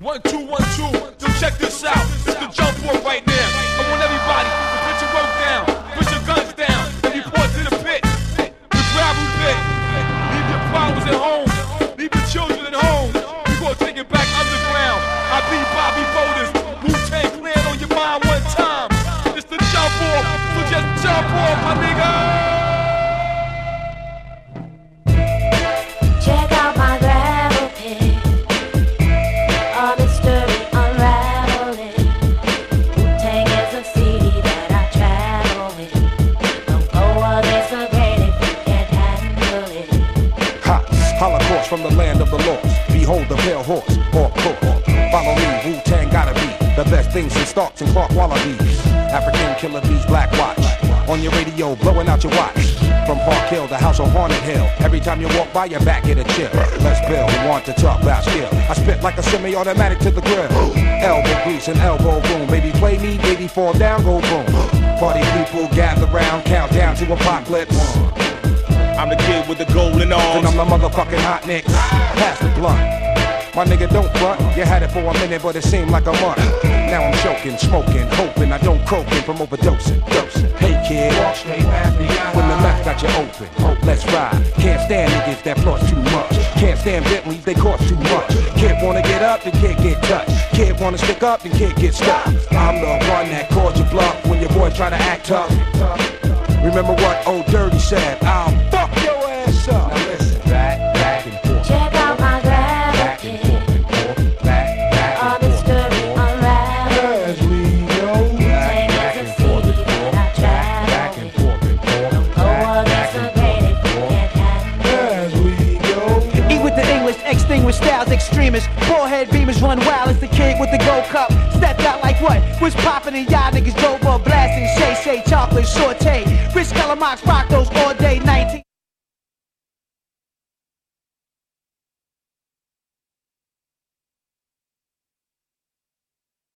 1, 2, 1, 2. Yo, check this out. It's the jump off right now. I want everybody to put your work down, put your guns down, and report to the pit, the gravel pit. Leave your problems at home, leave your children at home. We gonna take it back underground. I be Bobby Boulders, Wu-Tang Clan on your mind one time. It's the jump off, so just jump off, my nigga. Check out my gravel pit, all mystery unraveling. Wu-Tang is a city that I travel with. Don't go there so great if you can't handle it. Ha! Holocaust from the land of the lost. Behold the pale horse, or court. Follow me, Wu-Tang gotta be the best things in Starks and Clark Wallabies. African killer bees, Black Watch. On your radio, blowing out your watch. From Park Hill, the house on Haunted Hill. Every time you walk by, your back get a chill. Let's build, we want to talk about skill. I spit like a semi-automatic to the grill. Elbow grease and elbow boom. Baby play me, baby fall down, go boom. Party people gather round, count down to apocalypse. I'm the kid with the golden arms. And I'm the motherfucking hot nicks. Pass the blunt. My nigga, don't front. You had it for a minute, but it seemed like a month. Now I'm choking, smoking, hoping I don't croaking from overdosing. Hey kid, when the mouth got you open, let's ride. Can't stand niggas that floss too much. Can't stand Bentleys, they cost too much. Kid wanna get up, then kid get touched. Kid wanna stick up, then kid get stuck. I'm the one that called you bluff when your boy try to act tough. Remember what old Dirty said? I'll fuck your ass up. Now listen, back and forth. Check out my gravel pit, all mystery unraveling. As we go, Wu-Tang is a city that I travel with. Don't go there so great if you can't handle it. as we go. Eat with the English, extinguish styles, extremists. Forehead beamers run wild as the kid with the gold cup. Stepped out like what? Was popping and y'all niggas drove up blasting. Shay, chocolate, saute. Rich Calamox rock those all day. 19.